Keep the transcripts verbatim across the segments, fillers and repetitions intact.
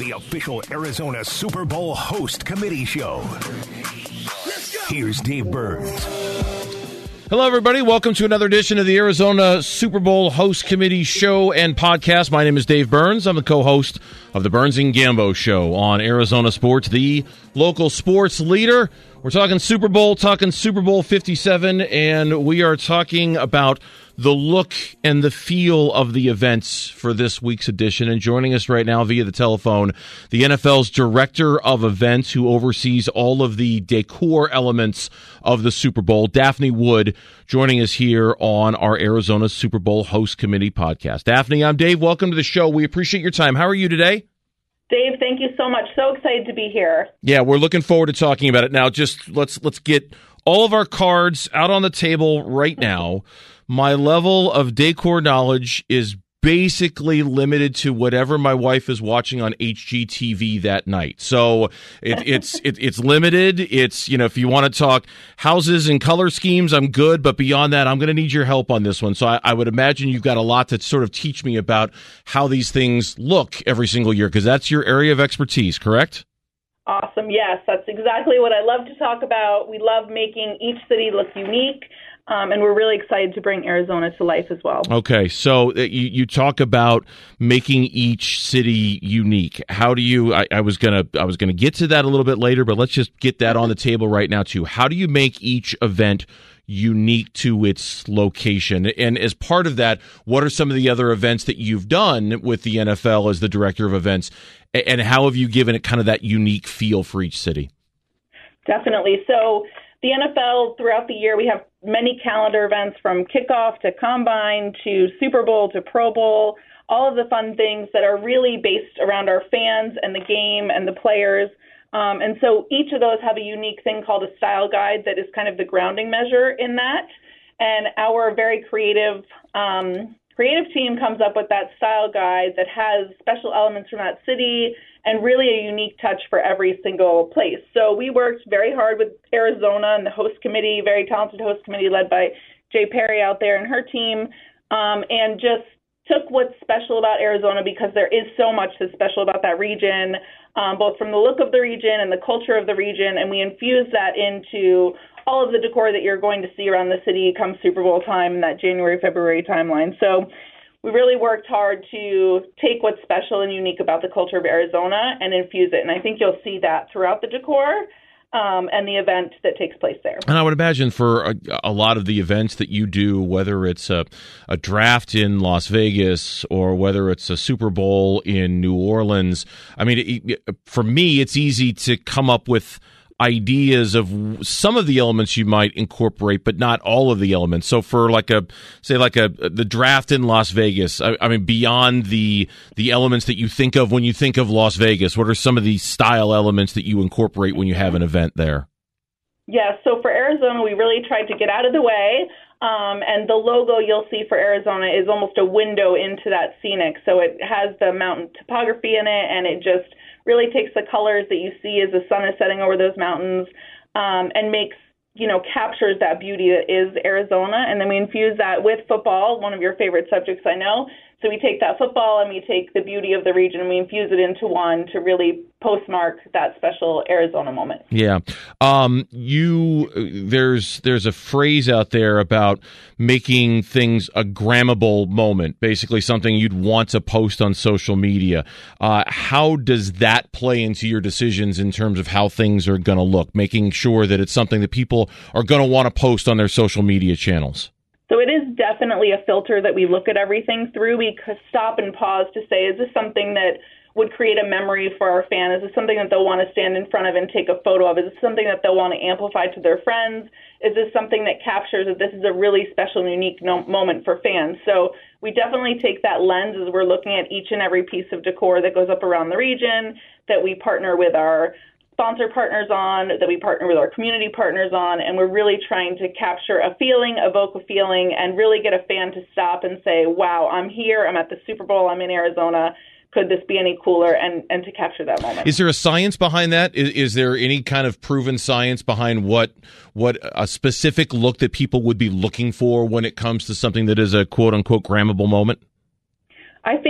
the official Arizona Super Bowl host committee show. Here's Dave Burns. Hello, everybody. Welcome to another edition of the Arizona Super Bowl Host Committee show and podcast. My name is Dave Burns. I'm the co-host of the Burns and Gambo show on Arizona Sports, the local sports leader. We're talking Super Bowl, talking Super Bowl fifty-seven, and we are talking about the look and the feel of the events for this week's edition. And joining us right now via the telephone, the N F L's Director of Events, who oversees all of the decor elements of the Super Bowl, Daphne Wood, joining us here on our Arizona Super Bowl Host Committee podcast. Daphne, I'm Dave. Welcome to the show. We appreciate your time. How are you today? Dave, thank you so much. So excited to be here. Yeah, we're looking forward to talking about it. Now, just let's let's get all of our cards out on the table right now. My level of decor knowledge is basically limited to whatever my wife is watching on H G T V that night. So it, it's it, it's limited. It's, you know, if you want to talk houses and color schemes, I'm good. But beyond that, I'm going to need your help on this one. So I, I would imagine you've got a lot to sort of teach me about how these things look every single year, because that's your area of expertise, correct? Awesome. Yes, that's exactly what I love to talk about. We love making each city look unique. Um, and we're really excited to bring Arizona to life as well. Okay, so you, you talk about making each city unique. How do you? I, I was gonna I was gonna get to that a little bit later, but let's just get that on the table right now too. How do you make each event unique to its location? And as part of that, what are some of the other events that you've done with the N F L as the director of events, and how have you given it kind of that unique feel for each city? Definitely. So the N F L, throughout the year, we have many calendar events from kickoff to combine to Super Bowl to Pro Bowl, all of the fun things that are really based around our fans and the game and the players. Um, and so each of those have a unique thing called a style guide that is kind of the grounding measure in that. And our very creative um, creative team comes up with that style guide that has special elements from that city and really a unique touch for every single place. So we worked very hard with Arizona and the host committee, very talented host committee led by Jay Perry out there and her team, um, and just took what's special about Arizona, because there is so much that's special about that region, um, both from the look of the region and the culture of the region, and we infused that into all of the decor that you're going to see around the city come Super Bowl time in that January, February timeline. So we really worked hard to take what's special and unique about the culture of Arizona and infuse it. And I think you'll see that throughout the decor um, and the event that takes place there. And I would imagine for a, a lot of the events that you do, whether it's a, a draft in Las Vegas or whether it's a Super Bowl in New Orleans, I mean, it, for me, it's easy to come up with ideas of some of the elements you might incorporate, but not all of the elements. So for like a, say like a, the draft in Las Vegas, I, I mean, beyond the, the elements that you think of when you think of Las Vegas, what are some of the style elements that you incorporate when you have an event there? Yeah, so for Arizona, we really tried to get out of the way. Um, and the logo you'll see for Arizona is almost a window into that scenic. So it has the mountain topography in it, and it just really takes the colors that you see as the sun is setting over those mountains, um, and makes, you know, captures that beauty that is Arizona. And then we infuse that with football, one of your favorite subjects, I know. So we take that football and we take the beauty of the region and we infuse it into one to really postmark that special Arizona moment. Yeah. Um, you, there's, there's a phrase out there about making things a grammable moment, basically something you'd want to post on social media. Uh, how does that play into your decisions in terms of how things are going to look, making sure that it's something that people are going to want to post on their social media channels? So it is definitely a filter that we look at everything through. We stop and pause to say, is this something that would create a memory for our fan? Is this something that they'll want to stand in front of and take a photo of? Is this something that they'll want to amplify to their friends? Is this something that captures that this is a really special and unique no- moment for fans? So we definitely take that lens as we're looking at each and every piece of decor that goes up around the region, that we partner with our sponsor partners on, that we partner with our community partners on, and we're really trying to capture a feeling, evoke a feeling, and really get a fan to stop and say, wow, I'm here, I'm at the Super Bowl, I'm in Arizona. Could this be any cooler? And, and to capture that moment. Is there a science behind that? Is, is there any kind of proven science behind what what a specific look that people would be looking for when it comes to something that is a quote-unquote grammable moment? I think for us,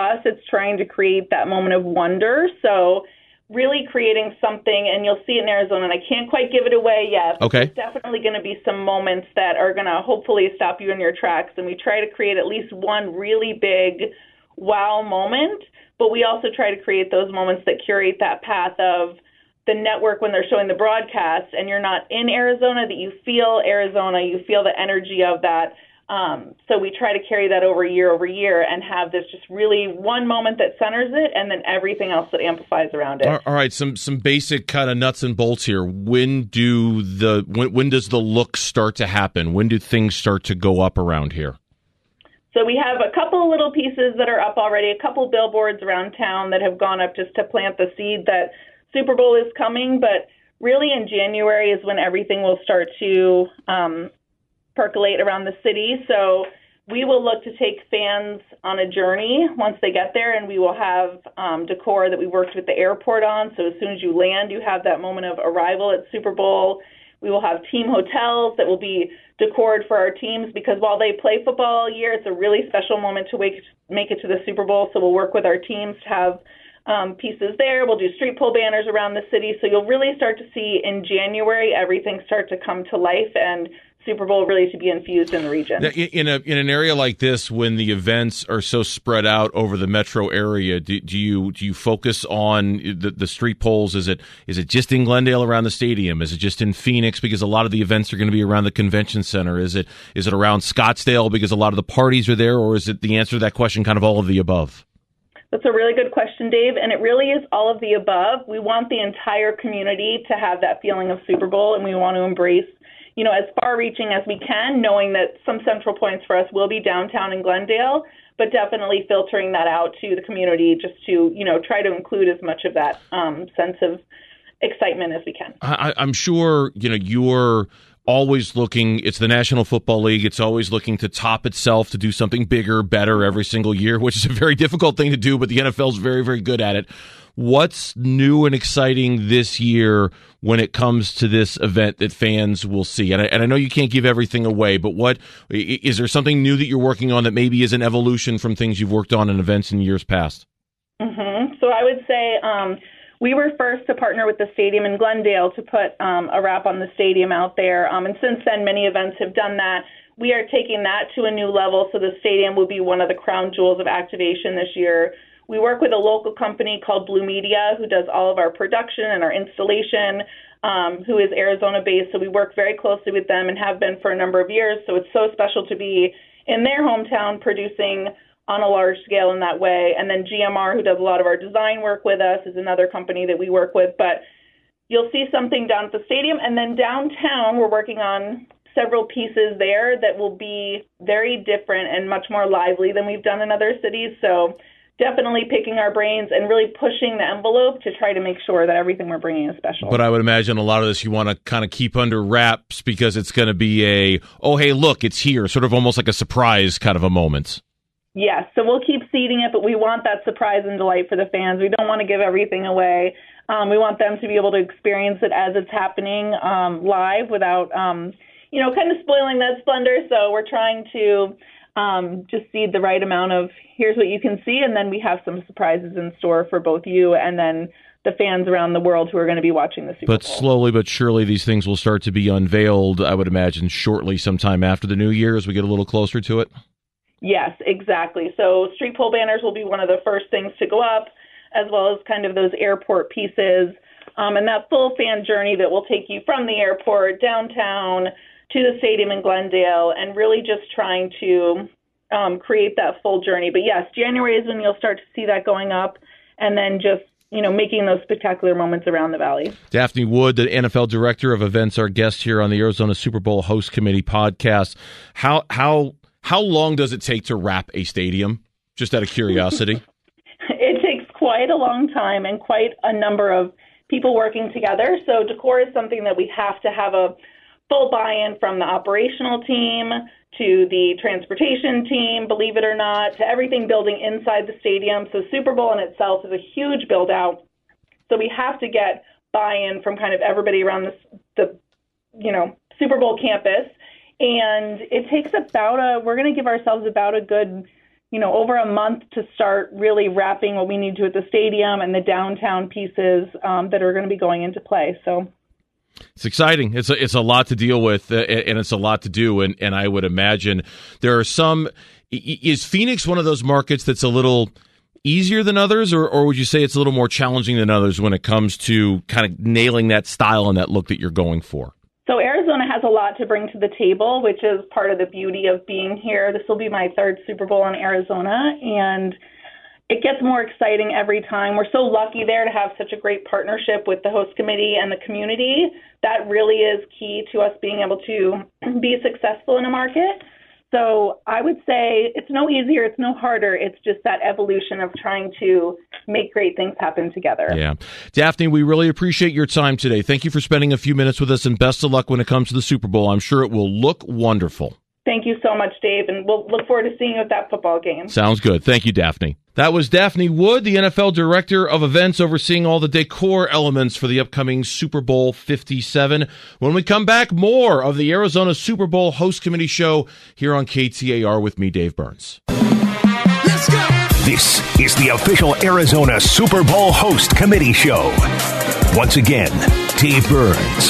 us, it's trying to create that moment of wonder. So really creating something, and you'll see it in Arizona, and I can't quite give it away yet. But okay. There's definitely going to be some moments that are going to hopefully stop you in your tracks, and we try to create at least one really big wow moment, but we also try to create those moments that curate that path of the network when they're showing the broadcast, and you're not in Arizona, that you feel Arizona, you feel the energy of that. Um, so we try to carry that over year over year and have this just really one moment that centers it and then everything else that amplifies around it. All right, some some basic kind of nuts and bolts here. When do the when, when does the look start to happen? When do things start to go up around here? So we have a couple little pieces that are up already, a couple billboards around town that have gone up just to plant the seed that Super Bowl is coming, but really in January is when everything will start to um, percolate around the city. So we will look to take fans on a journey once they get there, and we will have um, decor that we worked with the airport on. So as soon as you land, you have that moment of arrival at Super Bowl. We will have team hotels that will be decored for our teams, because while they play football all year, it's a really special moment to wake, make it to the Super Bowl. So we'll work with our teams to have um, pieces there. We'll do street pole banners around the city. So you'll really start to see in January everything start to come to life and Super Bowl really to be infused in the region. In a in an area like this, when the events are so spread out over the metro area, do, do you do you focus on the, the street poles? Is it is it just in Glendale around the stadium? Is it just in Phoenix because a lot of the events are going to be around the convention center? Is it is it around Scottsdale because a lot of the parties are there, or is it the answer to that question kind of all of the above? That's a really good question, Dave, and it really is all of the above. We want the entire community to have that feeling of Super Bowl, and we want to embrace, you know, as far-reaching as we can, knowing that some central points for us will be downtown in Glendale, but definitely filtering that out to the community just to, you know, try to include as much of that um, sense of excitement as we can. I, I'm sure, you know, you're always looking, it's the National Football League, it's always looking to top itself, to do something bigger, better every single year, which is a very difficult thing to do, but the N F L is very, very good at it. What's new and exciting this year when it comes to this event that fans will see? And I, and I know you can't give everything away, but what is there something new that you're working on that maybe is an evolution from things you've worked on in events in years past? Mm-hmm. So I would say um, we were first to partner with the stadium in Glendale to put um, a wrap on the stadium out there. Um, and since then, many events have done that. We are taking that to a new level, so the stadium will be one of the crown jewels of activation this year. We work with a local company called Blue Media, who does all of our production and our installation, um, who is Arizona-based. So we work very closely with them and have been for a number of years. So it's so special to be in their hometown producing on a large scale in that way. And then G M R, who does a lot of our design work with us, is another company that we work with. But you'll see something down at the stadium. And then downtown, we're working on several pieces there that will be very different and much more lively than we've done in other cities. So definitely picking our brains and really pushing the envelope to try to make sure that everything we're bringing is special. But I would imagine a lot of this you want to kind of keep under wraps because it's going to be a, oh, hey, look, it's here, sort of almost like a surprise kind of a moment. Yes, so we'll keep seeding it, but we want that surprise and delight for the fans. We don't want to give everything away. Um, we want them to be able to experience it as it's happening um, live without, um, you know, kind of spoiling that splendor. So we're trying to Um, just seed the right amount of here's what you can see, and then we have some surprises in store for both you and then the fans around the world who are going to be watching the Super Bowl. But slowly but surely these things will start to be unveiled, I would imagine, shortly sometime after the new year as we get a little closer to it. Yes, exactly. So street pole banners will be one of the first things to go up, as well as kind of those airport pieces, um, and that full fan journey that will take you from the airport downtown to the stadium in Glendale, and really just trying to um, create that full journey. But yes, January is when you'll start to see that going up, and then just, you know, making those spectacular moments around the valley. Daphne Wood, the N F L Director of Events, our guest here on the Arizona Super Bowl Host Committee podcast. How how how long does it take to wrap a stadium? Just out of curiosity. It takes quite a long time and quite a number of people working together. So decor is something that we have to have a full buy-in from the operational team to the transportation team, believe it or not, to everything building inside the stadium. So Super Bowl in itself is a huge build-out. So we have to get buy-in from kind of everybody around the, the you know, Super Bowl campus. And it takes about a, we're going to give ourselves about a good you know, over a month to start really wrapping what we need to at the stadium and the downtown pieces um, that are going to be going into play. So it's exciting. It's a, it's a lot to deal with, uh, and it's a lot to do. And, and I would imagine there are some. Is Phoenix one of those markets that's a little easier than others, or, or would you say it's a little more challenging than others when it comes to kind of nailing that style and that look that you're going for? So Arizona has a lot to bring to the table, which is part of the beauty of being here. This will be my third Super Bowl in Arizona, and it gets more exciting every time. We're so lucky there to have such a great partnership with the host committee and the community. That really is key to us being able to be successful in a market. So I would say it's no easier, it's no harder. It's just that evolution of trying to make great things happen together. Yeah. Daphne, we really appreciate your time today. Thank you for spending a few minutes with us, and best of luck when it comes to the Super Bowl. I'm sure it will look wonderful. Thank you so much, Dave, and we'll look forward to seeing you at that football game. Sounds good. Thank you, Daphne. That was Daphne Wood, the N F L Director of Events, overseeing all the decor elements for the upcoming Super Bowl fifty-seven. When we come back, more of the Arizona Super Bowl Host Committee show here on K T A R with me, Dave Burns. Let's go! This is the official Arizona Super Bowl Host Committee show. Once again, Dave Burns.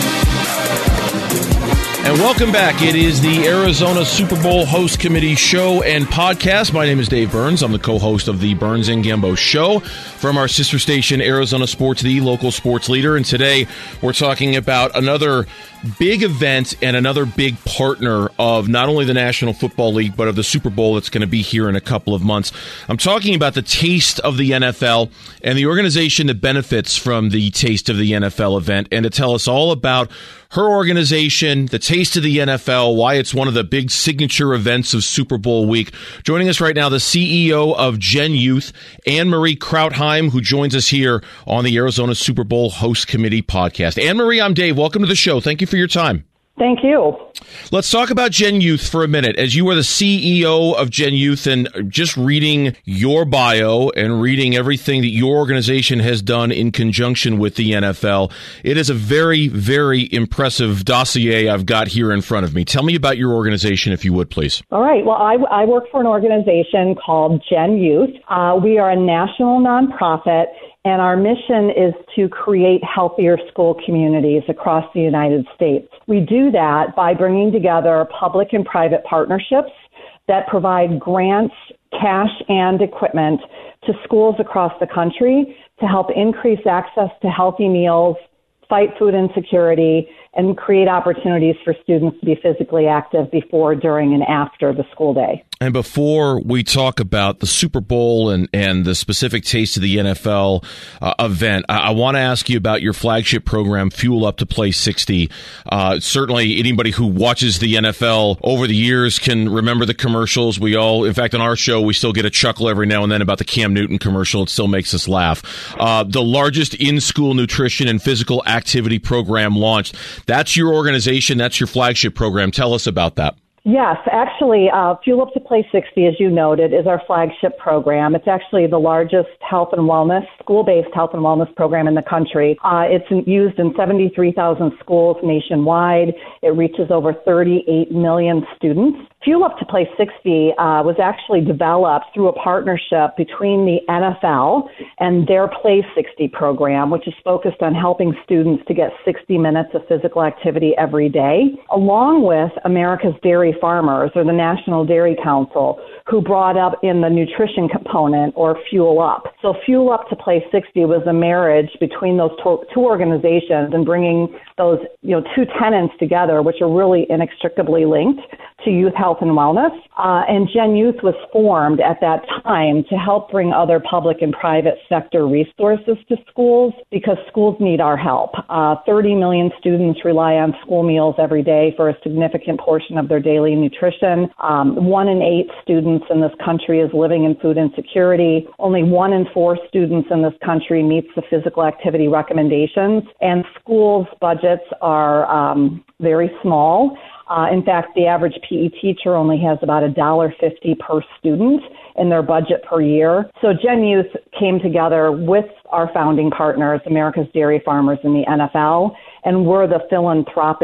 And welcome back. It is the Arizona Super Bowl Host Committee show and podcast. My name is Dave Burns. I'm the co-host of the Burns and Gambo show from our sister station, Arizona Sports, the local sports leader. And today we're talking about another big event and another big partner of not only the National Football League, but of the Super Bowl that's going to be here in a couple of months. I'm talking about the Taste of the N F L and the organization that benefits from the Taste of the N F L event. And to tell us all about her organization, the Taste of the N F L, why it's one of the big signature events of Super Bowl week. Joining us right now, the C E O of Gen Youth, Anne-Marie Krautheim, who joins us here on the Arizona Super Bowl Host Committee podcast. Anne-Marie, I'm Dave. Welcome to the show. Thank you for your time. Thank you. Let's talk about Gen Youth for a minute. As you are the C E O of Gen Youth, and just reading your bio and reading everything that your organization has done in conjunction with the N F L, it is a very, very impressive dossier I've got here in front of me. Tell me about your organization, if you would, please. All right. Well, I, I work for an organization called Gen Youth. Uh, we are a national nonprofit, and our mission is to create healthier school communities across the United States. We do that by bringing together public and private partnerships that provide grants, cash, and equipment to schools across the country to help increase access to healthy meals, fight food insecurity, and create opportunities for students to be physically active before, during, and after the school day. And before we talk about the Super Bowl and, and the specific Taste of the N F L uh, event, I, I want to ask you about your flagship program, Fuel Up to Play sixty. Uh, certainly, anybody who watches the N F L over the years can remember the commercials. We all, in fact, on our show, we still get a chuckle every now and then about the Cam Newton commercial. It still makes us laugh. Uh, the largest in-school nutrition and physical activity program launched. That's your organization. That's your flagship program. Tell us about that. Yes, actually, uh, Fuel Up to Play sixty, as you noted, is our flagship program. It's actually the largest health and wellness, school-based health and wellness program in the country. Uh, it's used in seventy-three thousand schools nationwide. It reaches over thirty-eight million students. Fuel Up to Play sixty uh, was actually developed through a partnership between the N F L and their Play sixty program, which is focused on helping students to get sixty minutes of physical activity every day, along with America's Dairy Farmers, or the National Dairy Council, who brought up in the nutrition component, or Fuel Up. So Fuel Up to Play sixty was a marriage between those two, two organizations and bringing those, you know, two tenets together, which are really inextricably linked to youth health and wellness. Uh, and Gen Youth was formed at that time to help bring other public and private sector resources to schools, because schools need our help. Uh, thirty million students rely on school meals every day for a significant portion of their daily nutrition. Um, one in eight students in this country is living in food insecurity. Only one in four students in this country meets the physical activity recommendations, and schools' budgets are um, very small. Uh, in fact, the average P E teacher only has about one dollar fifty per student in their budget per year. So Gen Youth came together with our founding partners, America's Dairy Farmers and the N F L, and we're the philanthropic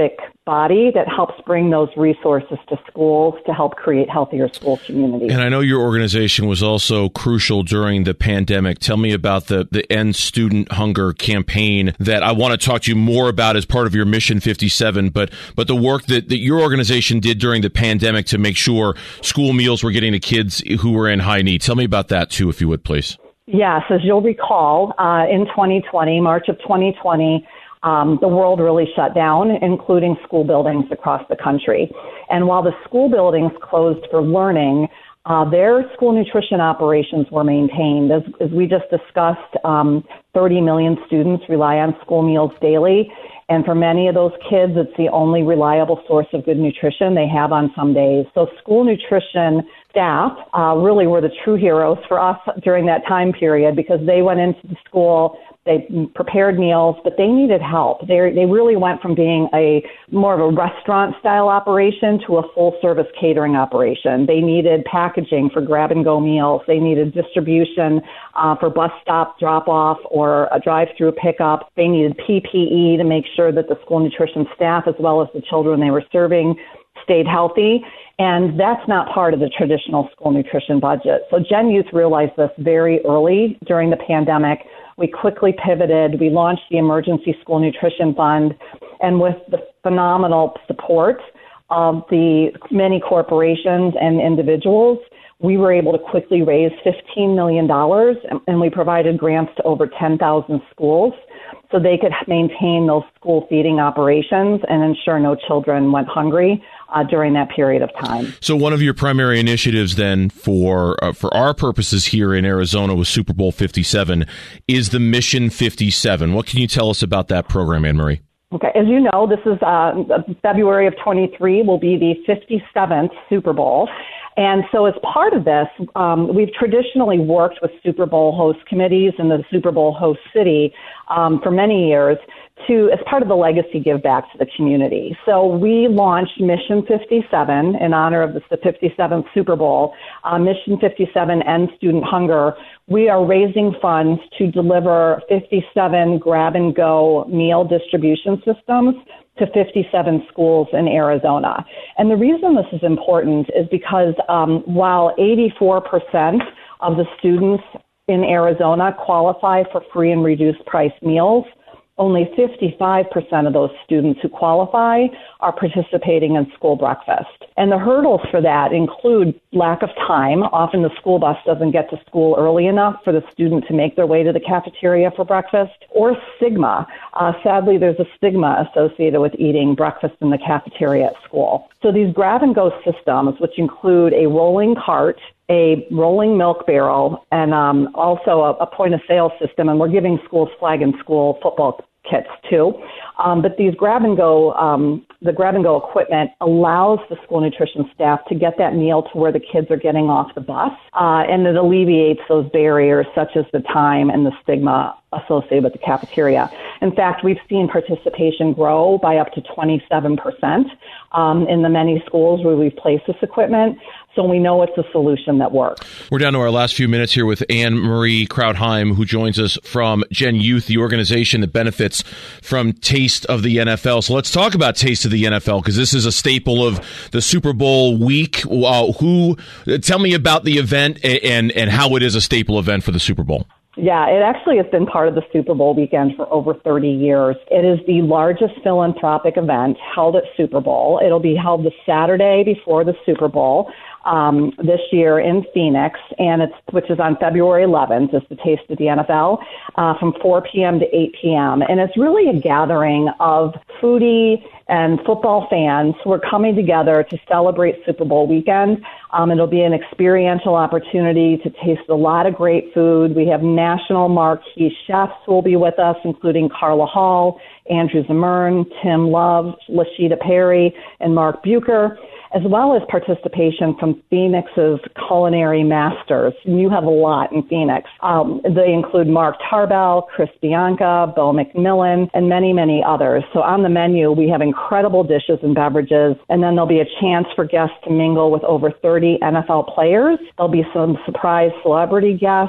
body that helps bring those resources to schools to help create healthier school communities. And I know your organization was also crucial during the pandemic. Tell me about the, the End Student Hunger campaign that I want to talk to you more about as part of your Mission fifty-seven, but but the work that, that your organization did during the pandemic to make sure school meals were getting to kids who were in high need. Tell me about that, too, if you would, please. Yes, as you'll recall, uh, in twenty twenty, March of twenty twenty, Um, the world really shut down, including school buildings across the country. And while the school buildings closed for learning, uh, their school nutrition operations were maintained. As, as we just discussed, um, thirty million students rely on school meals daily. And for many of those kids, it's the only reliable source of good nutrition they have on some days. So school nutrition staff uh, really were the true heroes for us during that time period because they went into the school. They prepared meals, but they needed help. They they really went from being a more of a restaurant-style operation to a full-service catering operation. They needed packaging for grab-and-go meals. They needed distribution uh, for bus stop drop-off or a drive-through pickup. They needed P P E to make sure that the school nutrition staff, as well as the children they were serving, stayed healthy. And that's not part of the traditional school nutrition budget. So Gen Youth realized this very early during the pandemic. We quickly pivoted. We launched the Emergency School Nutrition Fund, and with the phenomenal support of the many corporations and individuals, we were able to quickly raise fifteen million dollars, and we provided grants to over ten thousand schools so they could maintain those school feeding operations and ensure no children went hungry uh, during that period of time. So one of your primary initiatives then for uh, for our purposes here in Arizona with Super Bowl fifty-seven is the Mission fifty-seven. What can you tell us about that program, Anne Marie? Okay, as you know, this is uh, February of twenty-three will be the fifty-seventh Super Bowl. And so as part of this, um, we've traditionally worked with Super Bowl host committees in the Super Bowl host city um, for many years to, as part of the legacy give back to the community. So we launched Mission fifty-seven in honor of the fifty-seventh Super Bowl, uh, Mission fifty-seven End Student Hunger. We are raising funds to deliver fifty-seven grab-and-go meal distribution systems to fifty-seven schools in Arizona. And the reason this is important is because um, while eighty-four percent of the students in Arizona qualify for free and reduced price meals, only fifty-five percent of those students who qualify are participating in school breakfast. And the hurdles for that include lack of time. Often the school bus doesn't get to school early enough for the student to make their way to the cafeteria for breakfast, or stigma. Uh, sadly, there's a stigma associated with eating breakfast in the cafeteria at school. So these grab-and-go systems, which include a rolling cart, a rolling milk barrel, and um, also a, a point-of-sale system, and we're giving schools flag and school football kits too. Um, but these grab-and-go, um, the grab-and-go equipment allows the school nutrition staff to get that meal to where the kids are getting off the bus, uh, and it alleviates those barriers such as the time and the stigma associated with the cafeteria. In fact, we've seen participation grow by up to twenty-seven percent um, in the many schools where we've placed this equipment. So we know it's a solution that works. We're down to our last few minutes here with Anne Marie Krautheim, who joins us from Gen Youth, the organization that benefits from Taste of the N F L. So let's talk about Taste of the N F L, because this is a staple of the Super Bowl week. Uh, who? Tell me about the event and, and how it is a staple event for the Super Bowl. Yeah, it actually has been part of the Super Bowl weekend for over thirty years. It is the largest philanthropic event held at Super Bowl. It'll be held the Saturday before the Super Bowl um, this year in Phoenix, and it's which is on February eleventh. It's the Taste of the N F L uh, from four p.m. to eight p.m. And it's really a gathering of foodie and football fans who are coming together to celebrate Super Bowl weekend. Um, it'll be an experiential opportunity to taste a lot of great food. We have national marquee chefs who will be with us, including Carla Hall, Andrew Zimmern, Tim Love, Lashida Perry, and Mark Bucher, as well as participation from Phoenix's culinary masters. And you have a lot in Phoenix. Um, they include Mark Tarbell, Chris Bianca, Bo McMillan, and many, many others. So on the menu, we have incredible dishes and beverages, and then there'll be a chance for guests to mingle with over thirty N F L players. There'll be some surprise celebrity guests,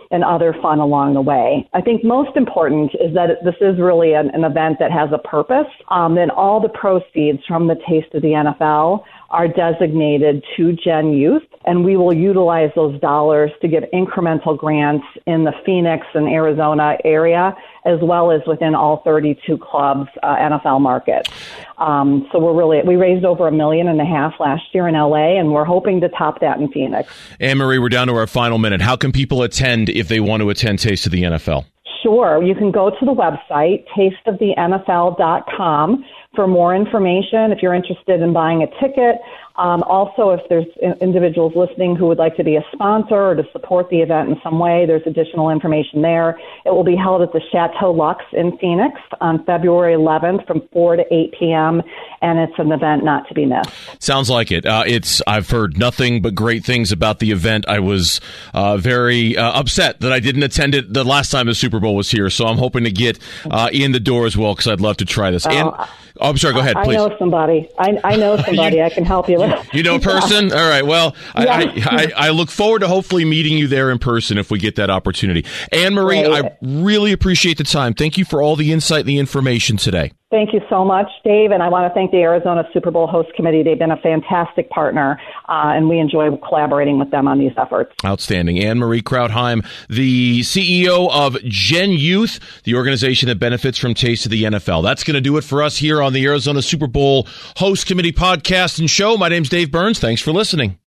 and other fun along the way. I think most important is that this is really an, an event that has a purpose, um, and all the proceeds from the Taste of the N F L are designated to Gen Youth, and we will utilize those dollars to give incremental grants in the Phoenix and Arizona area, as well as within all thirty-two clubs uh, N F L market. Um, so we're really, we raised over a million and a half last year in L A, and we're hoping to top that in Phoenix. Anne Marie, we're down to our final minute. How can people attend if they want to attend Taste of the N F L? Sure. You can go to the website, taste of the N F L dot com, for more information if you're interested in buying a ticket. Um, also, if there's individuals listening who would like to be a sponsor or to support the event in some way, there's additional information there. It will be held at the Chateau Luxe in Phoenix on February eleventh from four to eight p.m., and it's an event not to be missed. Sounds like it. Uh, it's I've heard nothing but great things about the event. I was uh, very uh, upset that I didn't attend it the last time the Super Bowl was here, so I'm hoping to get uh, in the door as well because I'd love to try this. Oh, and, oh, I'm sorry. Go ahead, please. I know somebody. I, I know somebody. you, I can help you with. You know a person? All right. Well, yeah. I, I, I look forward to hopefully meeting you there in person if we get that opportunity. Anne Marie, Great. I really appreciate the time. Thank you for all the insight and the information today. Thank you so much, Dave, and I want to thank the Arizona Super Bowl Host Committee. They've been a fantastic partner, uh, and we enjoy collaborating with them on these efforts. Outstanding. Anne Marie Krautheim, the C E O of Gen Youth, the organization that benefits from Taste of the N F L. That's going to do it for us here on the Arizona Super Bowl Host Committee podcast and show. My name's Dave Burns. Thanks for listening.